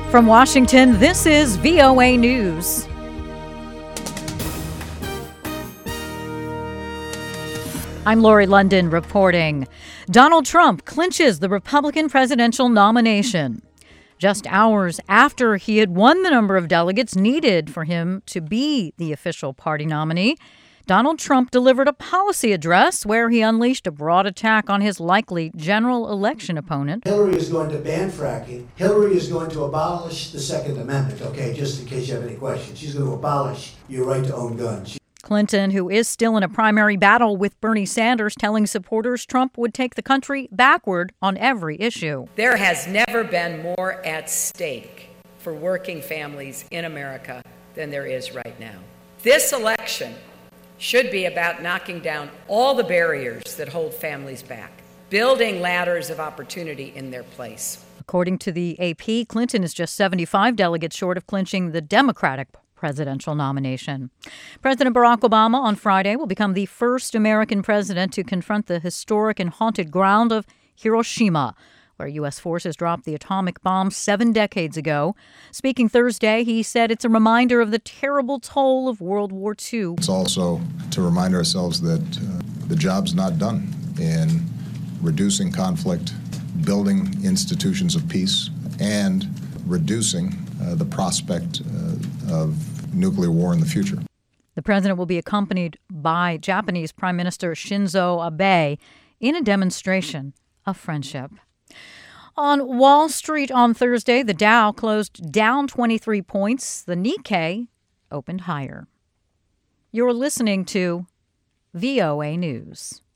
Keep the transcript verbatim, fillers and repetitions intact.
From Washington, this is V O A News. I'm Lori London reporting. Donald Trump clinches the Republican presidential nomination. Just hours after he had won the number of delegates needed for him to be the official party nominee, Donald Trump delivered a policy address where he unleashed a broad attack on his likely general election opponent. Hillary is going to ban fracking. Hillary is going to abolish the Second Amendment, okay, just in case you have any questions. She's going to abolish your right to own guns. Clinton, who is still in a primary battle with Bernie Sanders, telling supporters Trump would take the country backward on every issue. There has never been more at stake for working families in America than there is right now. This election should be about knocking down all the barriers that hold families back, building ladders of opportunity in their place. According to the A P, Clinton is just seventy-five delegates short of clinching the Democratic presidential nomination. President Barack Obama on Friday will become the first American president to confront the historic and haunted ground of Hiroshima, where U S forces dropped the atomic bomb seven decades ago. Speaking Thursday, he said it's a reminder of the terrible toll of World War Two. It's also to remind ourselves that uh, the job's not done in reducing conflict, building institutions of peace, and reducing uh, the prospect uh, of nuclear war in the future. The president will be accompanied by Japanese Prime Minister Shinzo Abe in a demonstration of friendship. On Wall Street on Thursday, the Dow closed down twenty-three points. The Nikkei opened higher. You're listening to V O A News.